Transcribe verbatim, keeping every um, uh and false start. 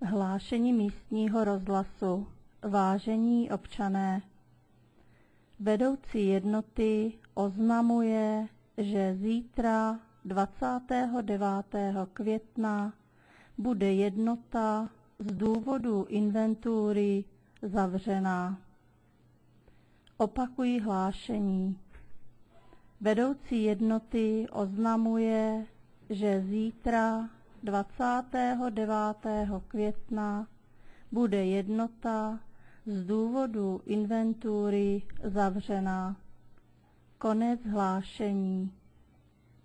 Hlášení místního rozhlasu. Vážení občané, vedoucí jednoty oznamuje, že zítra dvacátého devátého května bude jednota z důvodu inventury zavřená. Opakuji hlášení. Vedoucí jednoty oznamuje, že zítra dvacátého devátého května bude jednota z důvodu inventury zavřená. Konec hlášení.